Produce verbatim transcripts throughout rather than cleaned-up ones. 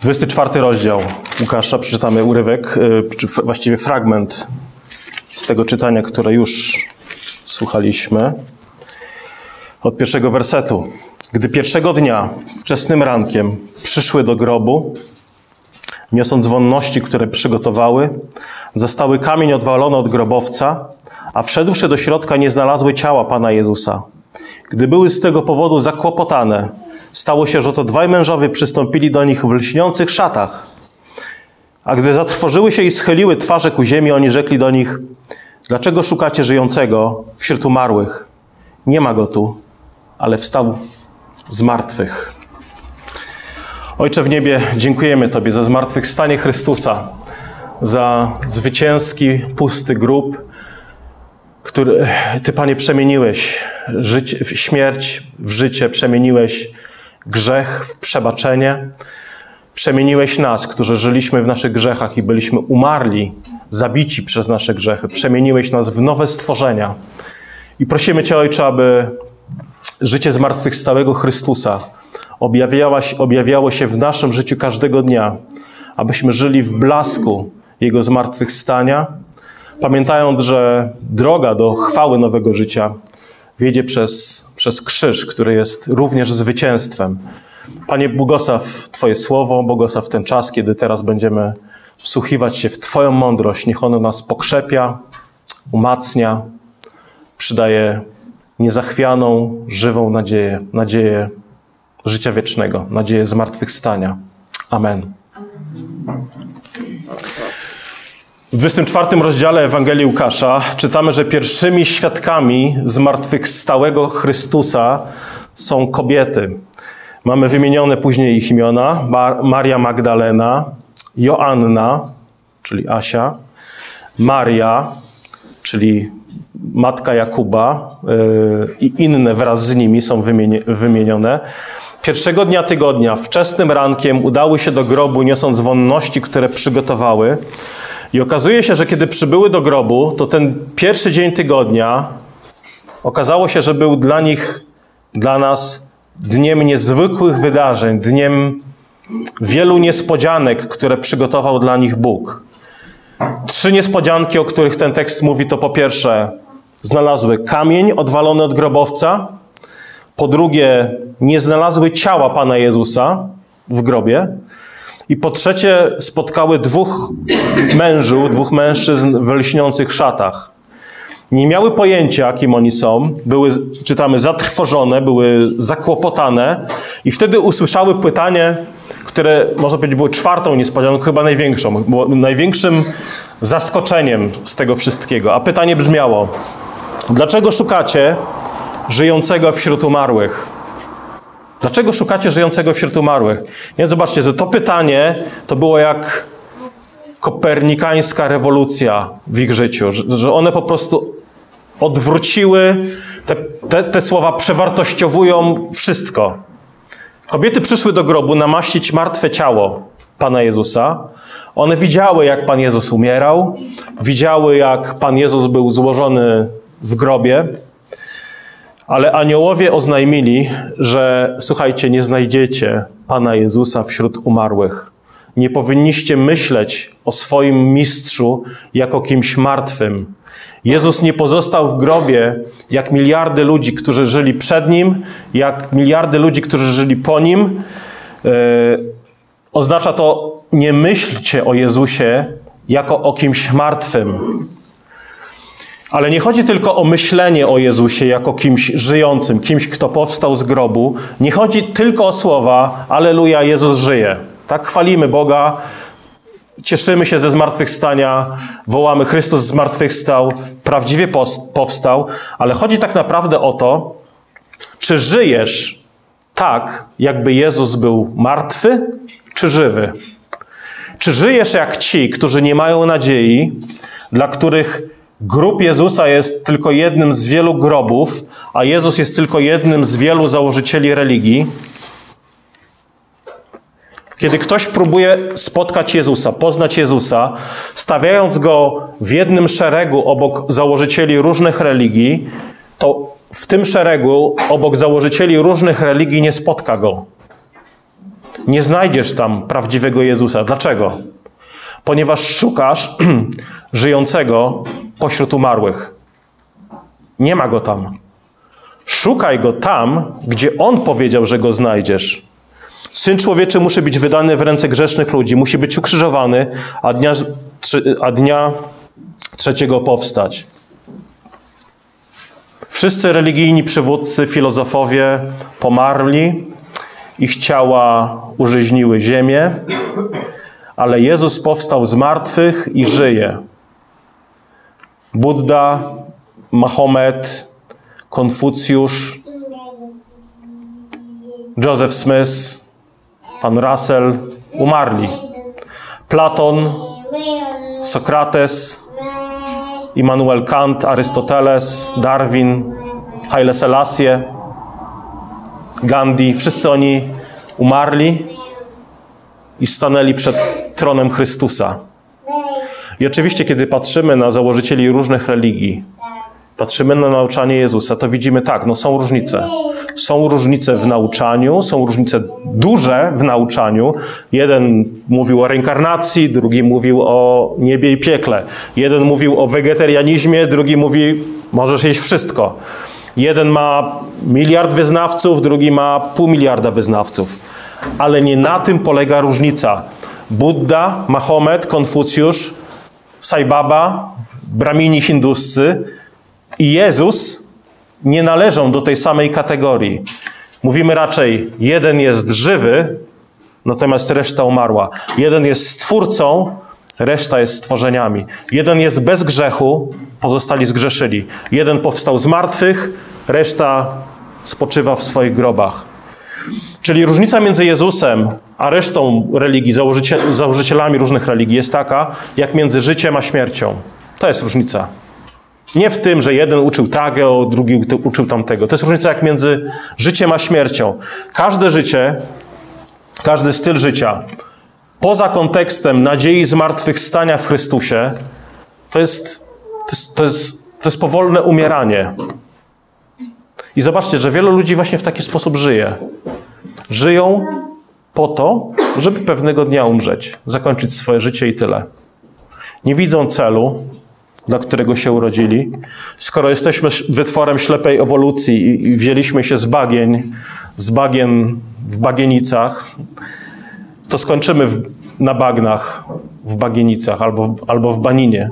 dwudziesty czwarty rozdział Łukasza, przeczytamy urywek, czy właściwie fragment z tego czytania, które już słuchaliśmy. Od pierwszego wersetu. Gdy pierwszego dnia, wczesnym rankiem, przyszły do grobu, niosąc wonności, które przygotowały, zastały kamień odwalony od grobowca, a wszedłszy do środka nie znalazły ciała Pana Jezusa. Gdy były z tego powodu zakłopotane, stało się, że to dwaj mężowie przystąpili do nich w lśniących szatach. A gdy zatrwożyły się i schyliły twarze ku ziemi, oni rzekli do nich: dlaczego szukacie żyjącego wśród umarłych? Nie ma go tu, ale wstał z martwych. Ojcze w niebie, dziękujemy Tobie za zmartwychwstanie Chrystusa, za zwycięski, pusty grób, który Ty, Panie, przemieniłeś życie, śmierć w życie, przemieniłeś grzech w przebaczenie, przemieniłeś nas, którzy żyliśmy w naszych grzechach i byliśmy umarli, zabici przez nasze grzechy. Przemieniłeś nas w nowe stworzenia. I prosimy Cię, Ojcze, aby życie zmartwychwstałego Chrystusa objawiało się, objawiało się w naszym życiu każdego dnia, abyśmy żyli w blasku Jego zmartwychwstania, pamiętając, że droga do chwały nowego życia wiedzie przez, przez krzyż, który jest również zwycięstwem. Panie, błogosław Twoje słowo, błogosław ten czas, kiedy teraz będziemy wsłuchiwać się w Twoją mądrość. Niech ono nas pokrzepia, umacnia, przydaje niezachwianą, żywą nadzieję, nadzieję życia wiecznego, nadzieję zmartwychwstania. Amen. W dwudziestym czwartym rozdziale Ewangelii Łukasza czytamy, że pierwszymi świadkami zmartwychwstałego Chrystusa są kobiety. Mamy wymienione później ich imiona: Maria Magdalena, Joanna, czyli Asia, Maria, czyli matka Jakuba, yy, i inne wraz z nimi są wymienione. Pierwszego dnia tygodnia, wczesnym rankiem, udały się do grobu, niosąc wonności, które przygotowały. I okazuje się, że kiedy przybyły do grobu, to ten pierwszy dzień tygodnia okazało się, że był dla nich, dla nas dniem niezwykłych wydarzeń, dniem wielu niespodzianek, które przygotował dla nich Bóg. Trzy niespodzianki, o których ten tekst mówi, to po pierwsze znalazły kamień odwalony od grobowca, po drugie nie znalazły ciała Pana Jezusa w grobie i po trzecie spotkały dwóch mężów, dwóch mężczyzn w lśniących szatach. Nie miały pojęcia, kim oni są, były, czytamy, zatrwożone, były zakłopotane i wtedy usłyszały pytanie, które, można powiedzieć, było czwartą niespodzianką, chyba największą, było największym zaskoczeniem z tego wszystkiego. A pytanie brzmiało: dlaczego szukacie żyjącego wśród umarłych? Dlaczego szukacie żyjącego wśród umarłych? Nie, zobaczcie, że to pytanie to było jak kopernikańska rewolucja w ich życiu, że, że one po prostu odwróciły, te, te, te słowa przewartościowują wszystko. Kobiety przyszły do grobu namaścić martwe ciało Pana Jezusa. One widziały, jak Pan Jezus umierał, widziały, jak Pan Jezus był złożony w grobie, ale aniołowie oznajmili, że słuchajcie, nie znajdziecie Pana Jezusa wśród umarłych. Nie powinniście myśleć o swoim mistrzu jako kimś martwym. Jezus nie pozostał w grobie jak miliardy ludzi, którzy żyli przed Nim, jak miliardy ludzi, którzy żyli po Nim. Yy, oznacza to: nie myślcie o Jezusie jako o kimś martwym. Ale nie chodzi tylko o myślenie o Jezusie jako kimś żyjącym, kimś, kto powstał z grobu. Nie chodzi tylko o słowa: Alleluja, Jezus żyje. Tak, chwalimy Boga, cieszymy się ze zmartwychwstania, wołamy: Chrystus zmartwychwstał, prawdziwie powstał. Ale chodzi tak naprawdę o to, czy żyjesz tak, jakby Jezus był martwy, czy żywy? Czy żyjesz jak ci, którzy nie mają nadziei, dla których grób Jezusa jest tylko jednym z wielu grobów, a Jezus jest tylko jednym z wielu założycieli religii? Kiedy ktoś próbuje spotkać Jezusa, poznać Jezusa, stawiając Go w jednym szeregu obok założycieli różnych religii, to w tym szeregu obok założycieli różnych religii nie spotka Go. nie znajdziesz tam prawdziwego Jezusa. Dlaczego? Ponieważ szukasz żyjącego pośród umarłych. Nie ma go tam. Szukaj go tam, gdzie On powiedział, że go znajdziesz. Syn Człowieczy musi być wydany w ręce grzesznych ludzi, musi być ukrzyżowany, a dnia, a dnia trzeciego powstać. Wszyscy religijni przywódcy, filozofowie pomarli, ich ciała użyźniły ziemię, ale Jezus powstał z martwych i żyje. Budda, Mahomet, Konfucjusz, Joseph Smith, pan Russell umarli. Platon, Sokrates, Immanuel Kant, Arystoteles, Darwin, Haile Selassie, Gandhi, wszyscy oni umarli i stanęli przed tronem Chrystusa. I oczywiście, kiedy patrzymy na założycieli różnych religii, patrzymy na nauczanie Jezusa, to widzimy tak, no są różnice. Są różnice w nauczaniu, są różnice duże w nauczaniu. Jeden mówił o reinkarnacji, drugi mówił o niebie i piekle. Jeden mówił o wegetarianizmie, drugi mówi, możesz jeść wszystko. Jeden ma miliard wyznawców, drugi ma pół miliarda wyznawców. Ale nie na tym polega różnica. Budda, Mahomet, Konfucjusz, Sai Baba, bramini hinduscy i Jezus nie należą do tej samej kategorii. Mówimy raczej, jeden jest żywy, natomiast reszta umarła. Jeden jest stwórcą, reszta jest stworzeniami. Jeden jest bez grzechu, pozostali zgrzeszyli. Jeden powstał z martwych, reszta spoczywa w swoich grobach. Czyli różnica między Jezusem a resztą religii, założyciel, założycielami różnych religii jest taka, jak między życiem a śmiercią. To jest różnica. Nie w tym, że jeden uczył tego, drugi uczył tamtego. To jest różnica jak między życiem a śmiercią. Każde życie, każdy styl życia, poza kontekstem nadziei zmartwychwstania w Chrystusie, to jest, to jest, to jest, to jest powolne umieranie. I zobaczcie, że wielu ludzi właśnie w taki sposób żyje. Żyją po to, żeby pewnego dnia umrzeć, zakończyć swoje życie i tyle. Nie widzą celu, dla którego się urodzili. Skoro jesteśmy wytworem ślepej ewolucji i wzięliśmy się z bagień, z bagien w bagienicach, to skończymy w, na bagnach w bagienicach albo, albo w baninie.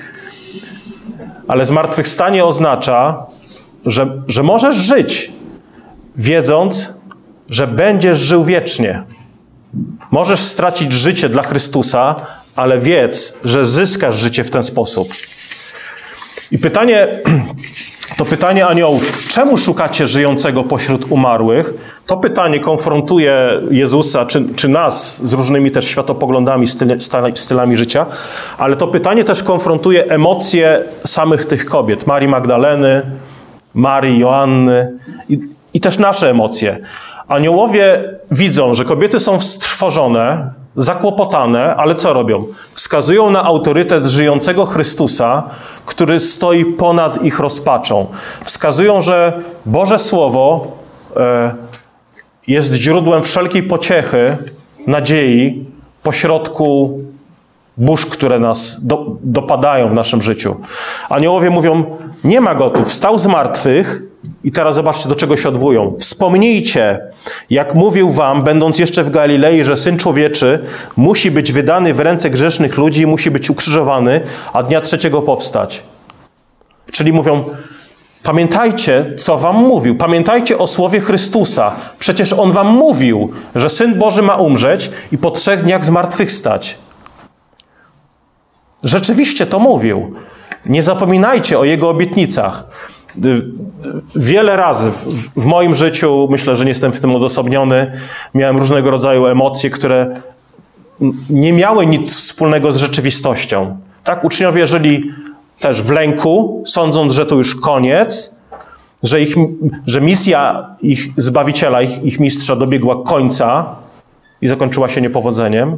Ale zmartwychwstanie oznacza, że, że możesz żyć, wiedząc, że będziesz żył wiecznie. Możesz stracić życie dla Chrystusa, ale wiedz, że zyskasz życie w ten sposób. I pytanie, to pytanie aniołów, czemu szukacie żyjącego pośród umarłych? To pytanie konfrontuje Jezusa, czy, czy nas z różnymi też światopoglądami, styl, stylami życia, ale to pytanie też konfrontuje emocje samych tych kobiet. Marii Magdaleny, Marii, Joanny i, i też nasze emocje. Aniołowie widzą, że kobiety są wstrwożone, zakłopotane, ale co robią? Wskazują na autorytet żyjącego Chrystusa, który stoi ponad ich rozpaczą. Wskazują, że Boże Słowo e, jest źródłem wszelkiej pociechy, nadziei pośrodku burz, które nas do, dopadają w naszym życiu. Aniołowie mówią, nie ma go tu, wstał z martwych. I teraz zobaczcie, do czego się odwołują. Wspomnijcie, jak mówił wam, będąc jeszcze w Galilei, że Syn Człowieczy musi być wydany w ręce grzesznych ludzi, musi być ukrzyżowany, a dnia trzeciego powstać. Czyli mówią, pamiętajcie, co wam mówił. Pamiętajcie o słowie Chrystusa. Przecież On wam mówił, że Syn Boży ma umrzeć i po trzech dniach zmartwychwstać. Rzeczywiście to mówił. Nie zapominajcie o Jego obietnicach. Wiele razy w, w moim życiu, myślę, że nie jestem w tym odosobniony, miałem różnego rodzaju emocje, które nie miały nic wspólnego z rzeczywistością. Tak, uczniowie żyli też w lęku, sądząc, że to już koniec, że, ich, że misja ich Zbawiciela, ich, ich mistrza dobiegła końca i zakończyła się niepowodzeniem.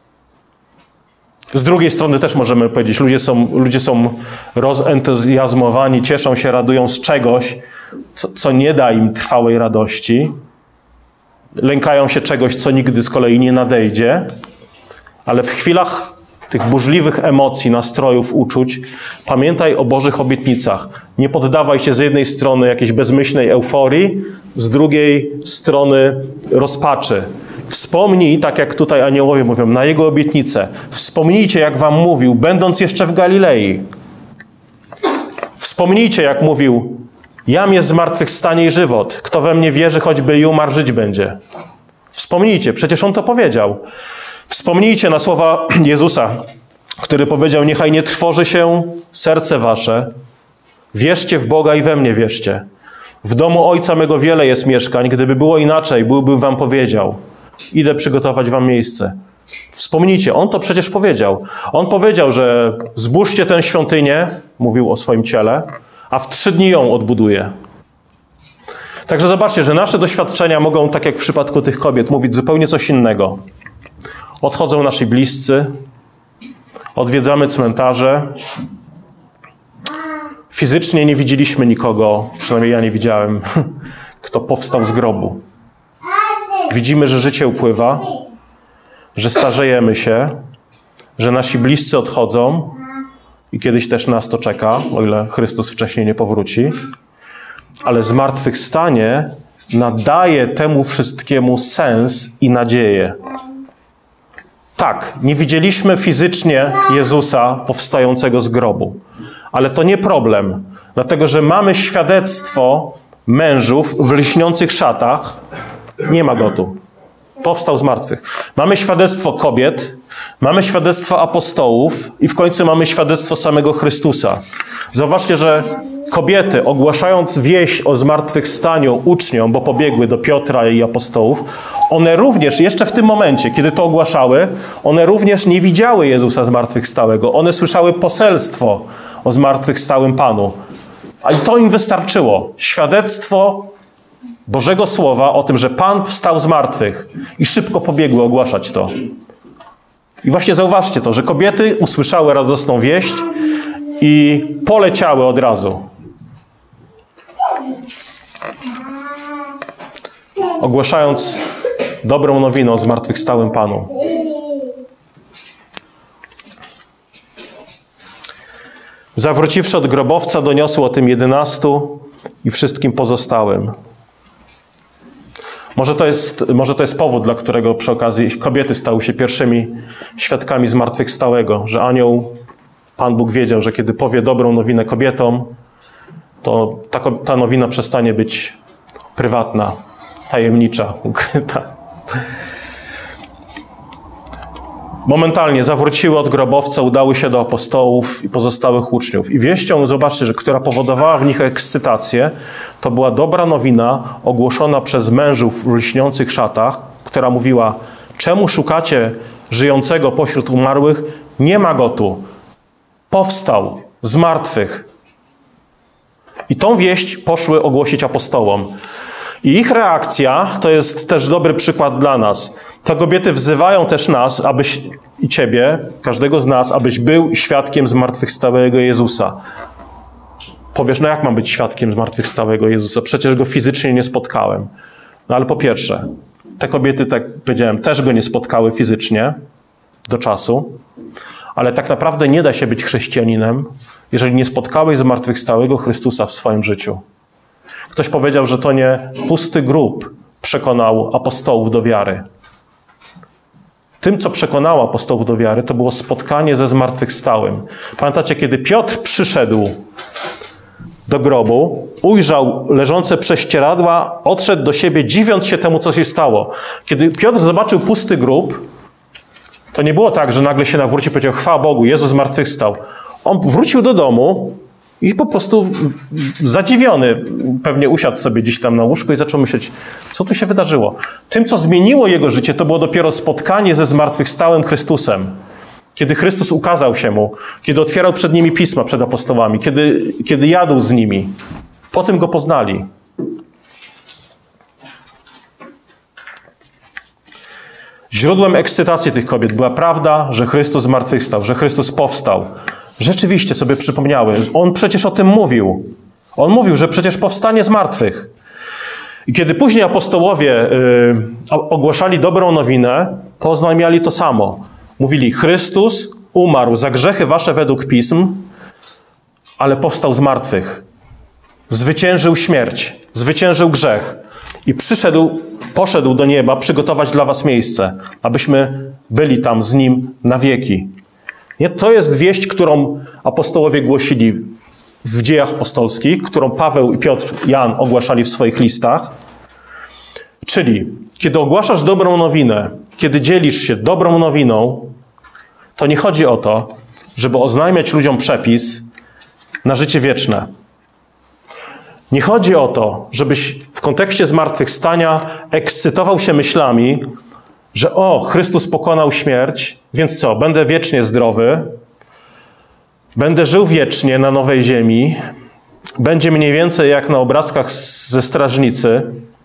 Z drugiej strony też możemy powiedzieć, ludzie są, ludzie są rozentuzjazmowani, cieszą się, radują z czegoś, co, co nie da im trwałej radości. lękają się czegoś, co nigdy z kolei nie nadejdzie, ale w chwilach tych burzliwych emocji, nastrojów, uczuć, pamiętaj o Bożych obietnicach. Nie poddawaj się z jednej strony jakiejś bezmyślnej euforii, z drugiej strony rozpaczy. Wspomnij, tak jak tutaj aniołowie mówią, na Jego obietnicę. Wspomnijcie, jak wam mówił, będąc jeszcze w Galilei. Wspomnijcie, jak mówił, jam jest zmartwychwstanie i żywot. Kto we mnie wierzy, choćby i umarł, żyć będzie. Wspomnijcie, przecież On to powiedział. Wspomnijcie na słowa Jezusa, który powiedział, niechaj nie trwoży się serce wasze. Wierzcie w Boga i we mnie wierzcie. W domu Ojca mego wiele jest mieszkań. Gdyby było inaczej, byłbym wam powiedział. Idę przygotować wam miejsce. Wspomnijcie, On to przecież powiedział. On powiedział, że zbóżcie tę świątynię, mówił o swoim ciele, a w trzy dni ją odbuduje. Także zobaczcie, że nasze doświadczenia mogą, tak jak w przypadku tych kobiet, mówić zupełnie coś innego. Odchodzą nasi bliscy, odwiedzamy cmentarze. Fizycznie nie widzieliśmy nikogo, przynajmniej ja nie widziałem, kto powstał z grobu. Widzimy, że życie upływa, że starzejemy się, że nasi bliscy odchodzą i kiedyś też nas to czeka, o ile Chrystus wcześniej nie powróci. Ale zmartwychwstanie nadaje temu wszystkiemu sens i nadzieję. Tak, nie widzieliśmy fizycznie Jezusa powstającego z grobu, ale to nie problem, dlatego że mamy świadectwo mężów w lśniących szatach. Nie ma go tu. Powstał z martwych. Mamy świadectwo kobiet, mamy świadectwo apostołów i w końcu mamy świadectwo samego Chrystusa. Zauważcie, że kobiety, ogłaszając wieść o zmartwychwstaniu uczniom, bo pobiegły do Piotra i apostołów, one również, jeszcze w tym momencie, kiedy to ogłaszały, one również nie widziały Jezusa zmartwychwstałego. One słyszały poselstwo o zmartwychwstałym Panu. A i to im wystarczyło. Świadectwo Bożego Słowa o tym, że Pan wstał z martwych i szybko pobiegły ogłaszać to. I właśnie zauważcie to, że kobiety usłyszały radosną wieść i poleciały od razu. Ogłaszając dobrą nowinę o zmartwychwstałym Panu. Zawróciwszy od grobowca, doniosł o tym jedenastu i wszystkim pozostałym. Może to jest, może to jest powód, dla którego przy okazji kobiety stały się pierwszymi świadkami zmartwychwstałego, że anioł, Pan Bóg wiedział, że kiedy powie dobrą nowinę kobietom, to ta, ta nowina przestanie być prywatna, tajemnicza, ukryta. Momentalnie zawróciły od grobowca, udały się do apostołów i pozostałych uczniów. I wieścią, zobaczcie, że która powodowała w nich ekscytację, to była dobra nowina ogłoszona przez mężów w lśniących szatach, która mówiła, czemu szukacie żyjącego pośród umarłych? Nie ma go tu. Powstał z martwych. I tą wieść poszły ogłosić apostołom. I ich reakcja to jest też dobry przykład dla nas. Te kobiety wzywają też nas, abyś i ciebie, każdego z nas, abyś był świadkiem zmartwychwstałego Jezusa. Powiesz, no jak mam być świadkiem zmartwychwstałego Jezusa? Przecież go fizycznie nie spotkałem. No ale po pierwsze, te kobiety, tak jak powiedziałem, też go nie spotkały fizycznie do czasu, ale tak naprawdę nie da się być chrześcijaninem, jeżeli nie spotkałeś zmartwychwstałego Chrystusa w swoim życiu. Ktoś powiedział, że to nie pusty grób przekonał apostołów do wiary. Tym, co przekonało apostołów do wiary, to było spotkanie ze zmartwychwstałym. Pamiętacie, kiedy Piotr przyszedł do grobu, ujrzał leżące prześcieradła, odszedł do siebie, dziwiąc się temu, co się stało. Kiedy Piotr zobaczył pusty grób, to nie było tak, że nagle się nawrócił i powiedział, chwała Bogu, Jezus zmartwychwstał. On wrócił do domu i po prostu zadziwiony pewnie usiadł sobie gdzieś tam na łóżku i zaczął myśleć, co tu się wydarzyło. Tym, co zmieniło jego życie, to było dopiero spotkanie ze zmartwychwstałym Chrystusem. Kiedy Chrystus ukazał się mu, kiedy otwierał przed nimi pisma, przed apostołami, kiedy, kiedy jadł z nimi. Po tym go poznali. Źródłem ekscytacji tych kobiet była prawda, że Chrystus zmartwychwstał, że Chrystus powstał. Rzeczywiście sobie przypomniały. On przecież o tym mówił. On mówił, że przecież powstanie z martwych. I kiedy później apostołowie y, ogłaszali dobrą nowinę, to oznajmiali to samo. Mówili, Chrystus umarł za grzechy wasze według pism, ale powstał z martwych. Zwyciężył śmierć, zwyciężył grzech i przyszedł, poszedł do nieba przygotować dla was miejsce, abyśmy byli tam z Nim na wieki. Nie? To jest wieść, którą apostołowie głosili w Dziejach Apostolskich, którą Paweł i Piotr, Jan ogłaszali w swoich listach. Czyli, kiedy ogłaszasz dobrą nowinę, kiedy dzielisz się dobrą nowiną, to nie chodzi o to, żeby oznajmiać ludziom przepis na życie wieczne. Nie chodzi o to, żebyś w kontekście zmartwychwstania ekscytował się myślami, że o, Chrystus pokonał śmierć, więc co, będę wiecznie zdrowy, będę żył wiecznie na nowej ziemi, będzie mniej więcej jak na obrazkach ze strażnicy,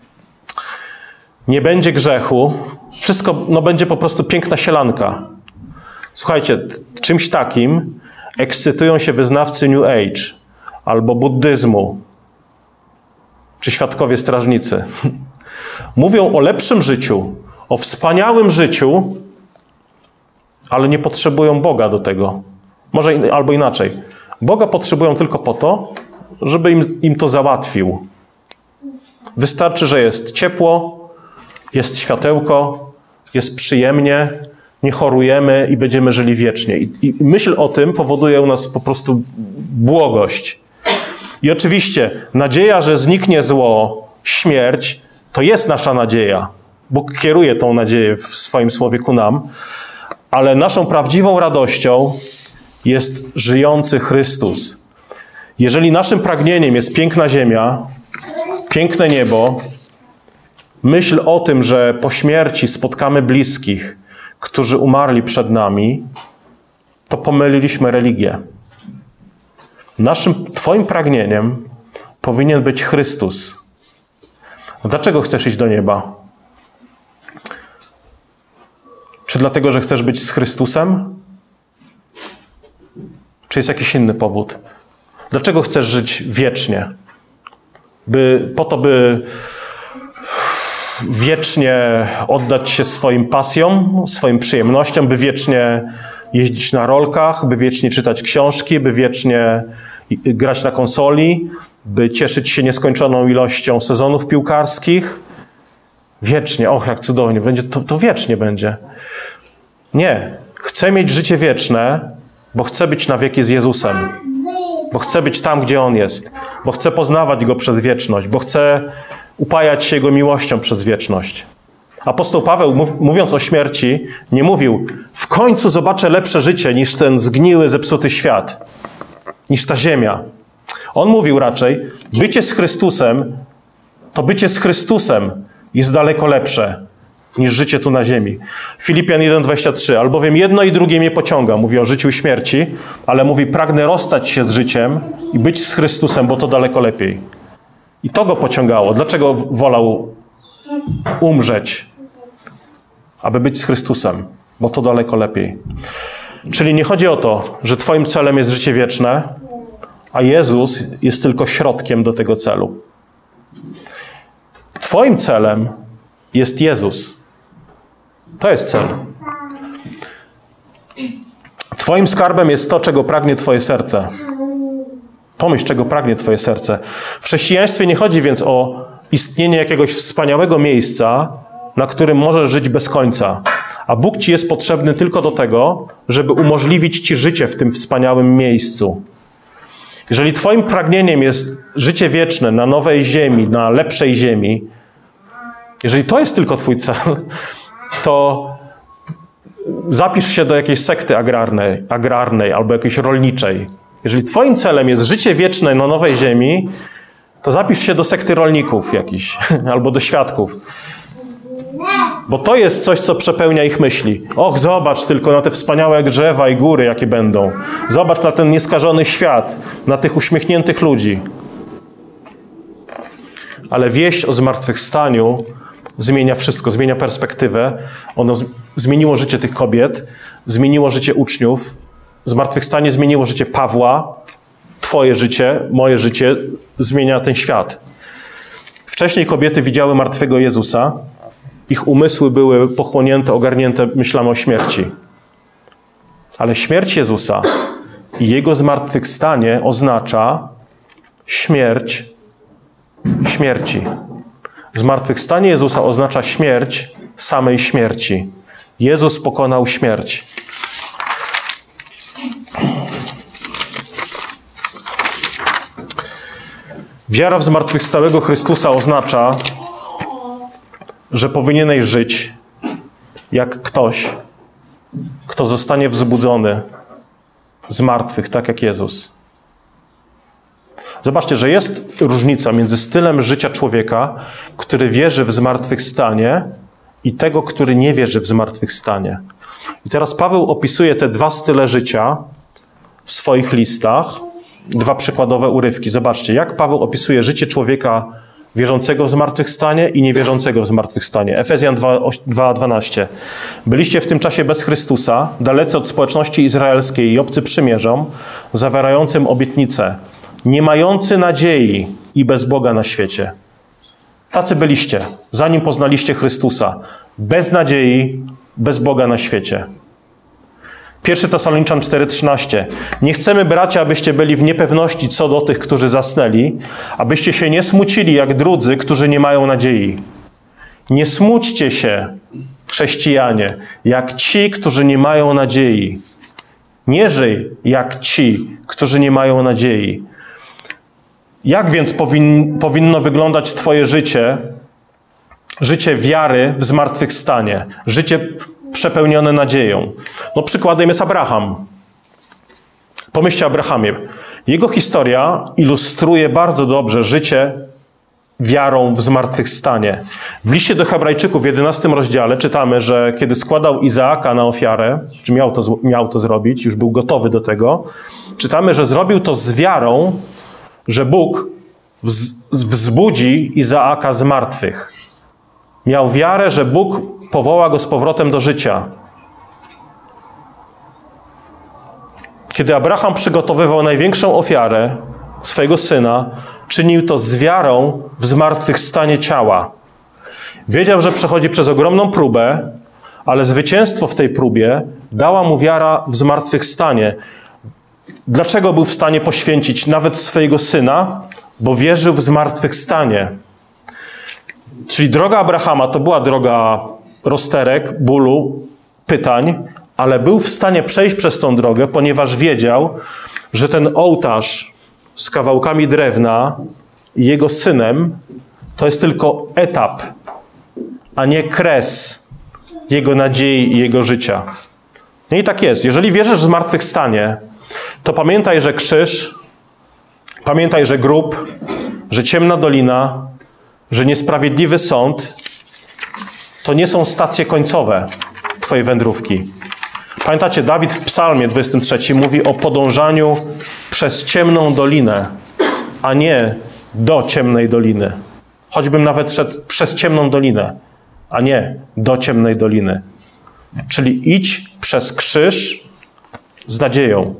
nie będzie grzechu, wszystko no, będzie po prostu piękna sielanka. Słuchajcie, czymś takim ekscytują się wyznawcy New Age albo buddyzmu, czy świadkowie strażnicy. Mówią o lepszym życiu, o wspaniałym życiu, ale nie potrzebują Boga do tego. Może in, albo inaczej. Boga potrzebują tylko po to, żeby im, im to załatwił. Wystarczy, że jest ciepło, jest światełko, jest przyjemnie, nie chorujemy i będziemy żyli wiecznie. I, i myśl o tym powoduje u nas po prostu błogość. I oczywiście nadzieja, że zniknie zło, śmierć, to jest nasza nadzieja. Bóg kieruje tą nadzieję w swoim słowie ku nam, ale naszą prawdziwą radością jest żyjący Chrystus. Jeżeli naszym pragnieniem jest piękna ziemia, piękne niebo, myśl o tym, że po śmierci spotkamy bliskich, którzy umarli przed nami, to pomyliliśmy religię. Naszym, twoim pragnieniem powinien być Chrystus. Dlaczego chcesz iść do nieba? Czy dlatego, że chcesz być z Chrystusem? Czy jest jakiś inny powód? Dlaczego chcesz żyć wiecznie? By, po to, by wiecznie oddać się swoim pasjom, swoim przyjemnościom, by wiecznie jeździć na rolkach, by wiecznie czytać książki, by wiecznie grać na konsoli, by cieszyć się nieskończoną ilością sezonów piłkarskich. Wiecznie, och, jak cudownie, będzie, to, to wiecznie będzie. Nie, chcę mieć życie wieczne, bo chcę być na wieki z Jezusem. Bo chcę być tam, gdzie On jest. Bo chcę poznawać Go przez wieczność. Bo chcę upajać się Jego miłością przez wieczność. Apostoł Paweł, mów, mówiąc o śmierci, nie mówił, w końcu zobaczę lepsze życie niż ten zgniły, zepsuty świat. Niż ta ziemia. On mówił raczej, bycie z Chrystusem, to bycie z Chrystusem jest daleko lepsze niż życie tu na ziemi. Filipian jeden dwadzieścia trzy. Albowiem jedno i drugie mnie pociąga. Mówi o życiu i śmierci, ale mówi, pragnę rozstać się z życiem i być z Chrystusem, bo to daleko lepiej. I to go pociągało. Dlaczego wolał umrzeć? Aby być z Chrystusem, bo to daleko lepiej. Czyli nie chodzi o to, że twoim celem jest życie wieczne, a Jezus jest tylko środkiem do tego celu. Twoim celem jest Jezus. To jest cel. Twoim skarbem jest to, czego pragnie twoje serce. Pomyśl, czego pragnie twoje serce. W chrześcijaństwie nie chodzi więc o istnienie jakiegoś wspaniałego miejsca, na którym możesz żyć bez końca. A Bóg ci jest potrzebny tylko do tego, żeby umożliwić ci życie w tym wspaniałym miejscu. Jeżeli twoim pragnieniem jest życie wieczne na nowej ziemi, na lepszej ziemi, jeżeli to jest tylko twój cel, to zapisz się do jakiejś sekty agrarnej, agrarnej albo jakiejś rolniczej. Jeżeli twoim celem jest życie wieczne na nowej ziemi, to zapisz się do sekty rolników jakichś albo do świadków. Bo to jest coś, co przepełnia ich myśli. Och, zobacz tylko na te wspaniałe drzewa i góry, jakie będą. Zobacz na ten nieskażony świat, na tych uśmiechniętych ludzi. Ale wieść o zmartwychwstaniu zmienia wszystko, zmienia perspektywę. Ono z- zmieniło życie tych kobiet, zmieniło życie uczniów. Zmartwychwstanie zmieniło życie Pawła. Twoje życie, moje życie zmienia ten świat. Wcześniej kobiety widziały martwego Jezusa. Ich umysły były pochłonięte, ogarnięte myślami o śmierci. Ale śmierć Jezusa i Jego zmartwychwstanie oznacza śmierć śmierci. Zmartwychwstanie Jezusa oznacza śmierć samej śmierci. Jezus pokonał śmierć. Wiara w zmartwychwstałego Chrystusa oznacza, że powinieneś żyć jak ktoś, kto zostanie wzbudzony z martwych, tak jak Jezus. Zobaczcie, że jest różnica między stylem życia człowieka, który wierzy w zmartwychwstanie, i tego, który nie wierzy w zmartwychwstanie. I teraz Paweł opisuje te dwa style życia w swoich listach. Dwa przykładowe urywki. Zobaczcie, jak Paweł opisuje życie człowieka wierzącego w zmartwychwstanie i niewierzącego w zmartwychwstanie. Efezjan dwa dwanaście. Byliście w tym czasie bez Chrystusa, dalecy od społeczności izraelskiej i obcy przymierzom, zawierającym obietnice, nie mający nadziei i bez Boga na świecie. Tacy byliście, zanim poznaliście Chrystusa. Bez nadziei, bez Boga na świecie. Pierwszy Tesaloniczan cztery trzynaście. Nie chcemy, bracia, abyście byli w niepewności co do tych, którzy zasnęli, abyście się nie smucili jak drudzy, którzy nie mają nadziei. Nie smućcie się, chrześcijanie, jak ci, którzy nie mają nadziei. Nie żyj jak ci, którzy nie mają nadziei. Jak więc powin, powinno wyglądać twoje życie, życie wiary w zmartwychwstanie, życie przepełnione nadzieją? No przykładem jest Abraham. Pomyślcie o Abrahamie. Jego historia ilustruje bardzo dobrze życie wiarą w zmartwychwstanie. W liście do Hebrajczyków w jedenastym rozdziale czytamy, że kiedy składał Izaaka na ofiarę, czy miał to, miał to zrobić, już był gotowy do tego, czytamy, że zrobił to z wiarą, że Bóg wz, wzbudzi Izaaka z martwych. Miał wiarę, że Bóg powoła go z powrotem do życia. Kiedy Abraham przygotowywał największą ofiarę, swojego syna, czynił to z wiarą w zmartwychwstanie ciała. Wiedział, że przechodzi przez ogromną próbę, ale zwycięstwo w tej próbie dała mu wiara w zmartwychwstanie. Dlaczego był w stanie poświęcić nawet swojego syna? Bo wierzył w zmartwychwstanie. Czyli droga Abrahama to była droga rozterek, bólu, pytań, ale był w stanie przejść przez tą drogę, ponieważ wiedział, że ten ołtarz z kawałkami drewna i jego synem to jest tylko etap, a nie kres jego nadziei i jego życia. No i tak jest. Jeżeli wierzysz w zmartwychwstanie, to pamiętaj, że krzyż, pamiętaj, że grób, że ciemna dolina, że niesprawiedliwy sąd to nie są stacje końcowe twojej wędrówki. Pamiętacie, Dawid w Psalmie dwudziestym trzecim mówi o podążaniu przez ciemną dolinę, a nie do ciemnej doliny. Choćbym nawet szedł przez ciemną dolinę, a nie do ciemnej doliny. Czyli idź przez krzyż z nadzieją.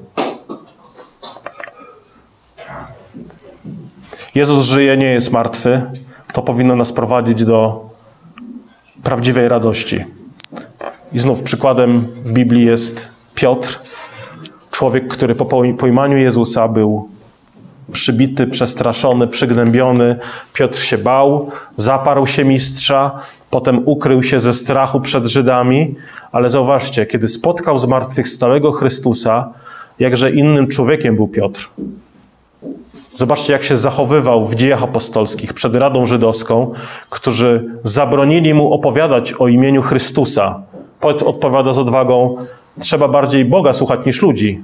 Jezus żyje, nie jest martwy. To powinno nas prowadzić do prawdziwej radości. I znów przykładem w Biblii jest Piotr, człowiek, który po pojmaniu Jezusa był przybity, przestraszony, przygnębiony. Piotr się bał, zaparł się mistrza, potem ukrył się ze strachu przed Żydami, ale zauważcie, kiedy spotkał zmartwychwstałego Chrystusa, jakże innym człowiekiem był Piotr. Zobaczcie, jak się zachowywał w Dziejach Apostolskich przed Radą Żydowską, którzy zabronili mu opowiadać o imieniu Chrystusa. Piotr odpowiada z odwagą: trzeba bardziej Boga słuchać niż ludzi.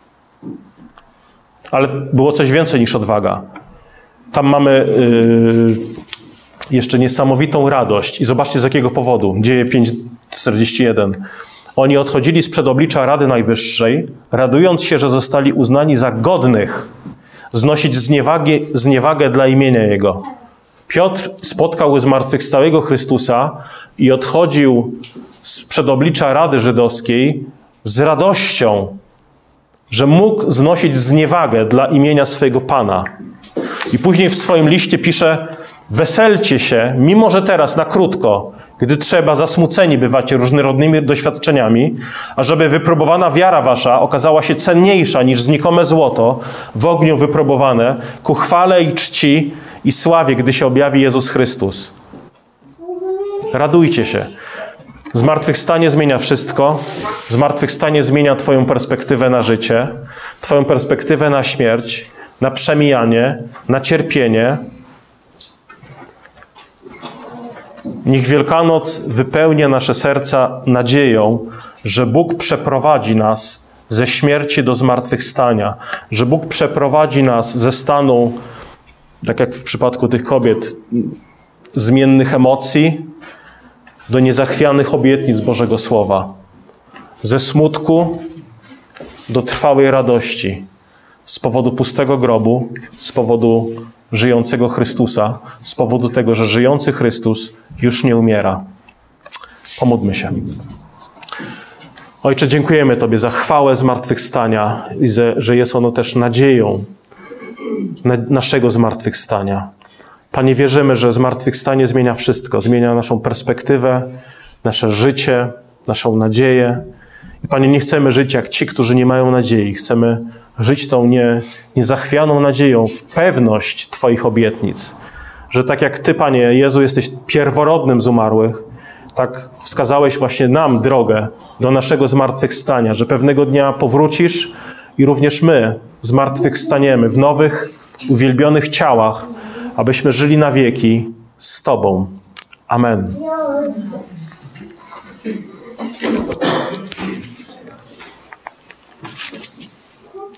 Ale było coś więcej niż odwaga. Tam mamy yy, jeszcze niesamowitą radość. I zobaczcie, z jakiego powodu. Dzieje pięć czterdzieści jeden. Oni odchodzili sprzed oblicza Rady Najwyższej, radując się, że zostali uznani za godnych znosić zniewagę, zniewagę dla imienia Jego. Piotr spotkał zmartwychwstałego Chrystusa i odchodził sprzed oblicza Rady Żydowskiej z radością, że mógł znosić zniewagę dla imienia swojego Pana. I później w swoim liście pisze: Weselcie się, mimo że teraz na krótko, gdy trzeba, zasmuceni bywacie różnorodnymi doświadczeniami, ażeby wypróbowana wiara wasza okazała się cenniejsza niż znikome złoto, w ogniu wypróbowane, ku chwale i czci i sławie, gdy się objawi Jezus Chrystus. Radujcie się. Zmartwychwstanie zmienia wszystko. Zmartwychwstanie zmienia twoją perspektywę na życie, twoją perspektywę na śmierć, na przemijanie, na cierpienie. Niech Wielkanoc wypełnia nasze serca nadzieją, że Bóg przeprowadzi nas ze śmierci do zmartwychwstania, że Bóg przeprowadzi nas ze stanu, tak jak w przypadku tych kobiet, zmiennych emocji, do niezachwianych obietnic Bożego Słowa. Ze smutku do trwałej radości. Z powodu pustego grobu, z powodu żyjącego Chrystusa, z powodu tego, że żyjący Chrystus już nie umiera. Pomódlmy się. Ojcze, dziękujemy Tobie za chwałę zmartwychwstania i że jest ono też nadzieją naszego zmartwychwstania. Panie, wierzymy, że zmartwychwstanie zmienia wszystko. Zmienia naszą perspektywę, nasze życie, naszą nadzieję. I Panie, nie chcemy żyć jak ci, którzy nie mają nadziei. Chcemy żyć tą nie, niezachwianą nadzieją w pewność Twoich obietnic. Że tak jak Ty, Panie Jezu, jesteś pierworodnym z umarłych, tak wskazałeś właśnie nam drogę do naszego zmartwychwstania, że pewnego dnia powrócisz i również my zmartwychwstaniemy w nowych, uwielbionych ciałach, abyśmy żyli na wieki z Tobą. Amen.